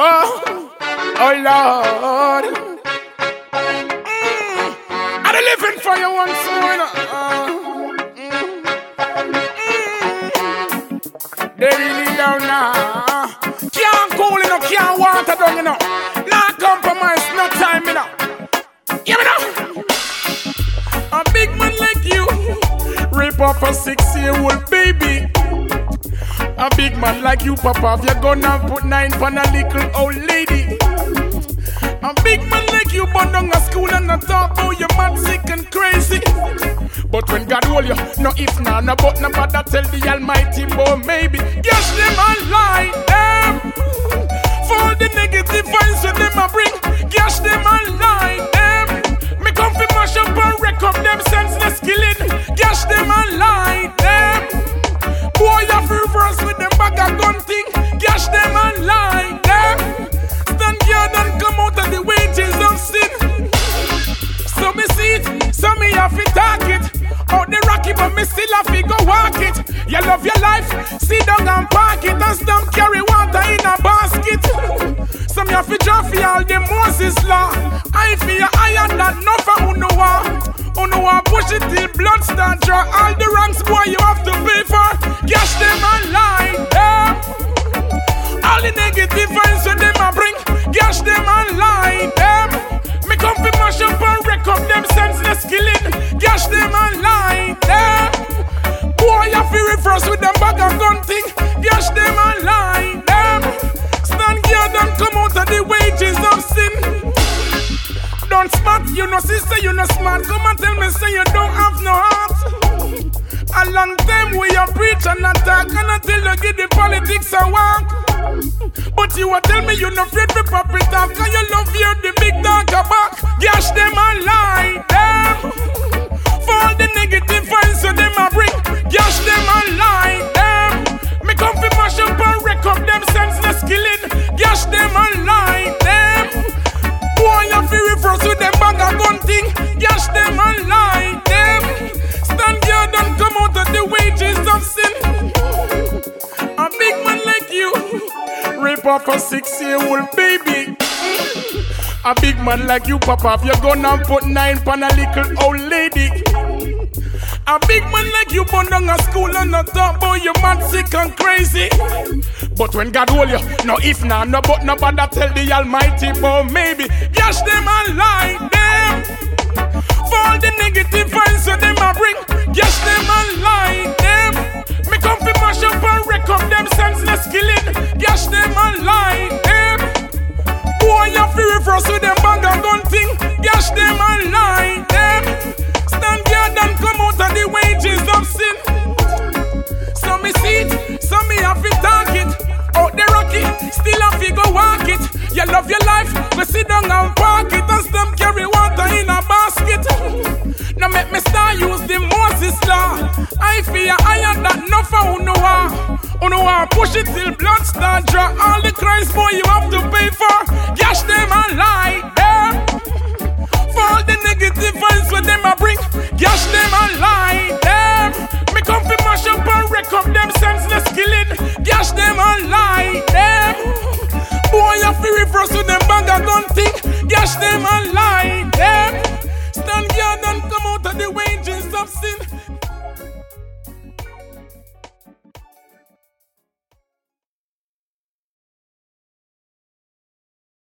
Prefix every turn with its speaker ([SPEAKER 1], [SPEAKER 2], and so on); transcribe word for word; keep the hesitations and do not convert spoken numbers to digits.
[SPEAKER 1] Oh, oh Lord. Mm. I'm living for you once more. Uh, mm. Mm. They really down now. Can't cool you know, can't water down you know. Not compromise, no time you know. Hear me now. A big man like you rape off a six-year-old baby. A big man like you, Papa, if you're gonna put nine on a little old lady. A big man like you, born down a school and not talk about you mad, sick and crazy. But when God hold you, no if, no, no but, no but that tell the Almighty, boy, maybe. Yes, them a lie, them. For all the negative vibes that them a bring, yes, them a lie, them. Me come fi mash up and wreck up them senseless killing. Yes, them a lie, them. Boy, you fi reverse with them bag of gun thing. Yes, them a lie, them. Stand guard and come out of the wages of sin. So me see it, so me have to talk it. Out the rocky, but me still have to go walk it. You love your life, sit down and park it. And stamp carry water in a basket. So me have to draw for all the Moses law. I feel iron that no for who know what. Who know what push it till blood start draw. All the ranks boy you have to pay for. Gash them and lie, them. All the negative vibes when them a bring. Gash them and lie, them. Me come fi mash up and wreck up them senseless killing. Gash them and lie, them. Boy, you fi reverse with them bag of gun thing. Gash them and lie, them. Stand guard and come out of the wages of sin. Don't smart, you know sister, you know smart. Come and tell me say you don't have no heart. A long time we a preach and attack, and until you get the politics a walk. But you a tell me you no afraid to pop it off, cause you love you the big dog a back. Gash them and lie, them. For all the negative vibes so them a bring. Gash them and lie, them. Me come fi mash up and wreck up them senseless killing. Gash them and lie, them. Boy you fi reverse with them bag of gun thing. Gash them and lie, them. Stand guard and come out of the wages of sin. A big man like you rape off a six-year-old baby. A big man like you, Papa, if you're gonna put nine on a little old lady. A big man like you born down a school and not talk about you mad, sick and crazy. But when God hold you, no if, nah, no but, no but that tell the Almighty, but maybe. Gash them and lie, them. For all the negative vibes that them a bring. Gash them and lie, them. Me come fi mash up and wreck up them senseless killing. Gash them and lie, them. Boy, you fi reverse with them bag of gun thing. Gash them and lie, them. Stand guard and come out of the wages of sin. So me see it, so me have to talk it. Out the rocky, still have to go walk it. You love your life, but sit down and park it. And stamp carry water in a basket. Now make me start use the Moses law. I fear iron that no for who know what. Who know what push it till blood start draw. All the crimes boy you have to pay for. Gash them and lie, them. For all the negative vibes when them a bring. Gash them and lie, them. Me come fi mash up and wreck up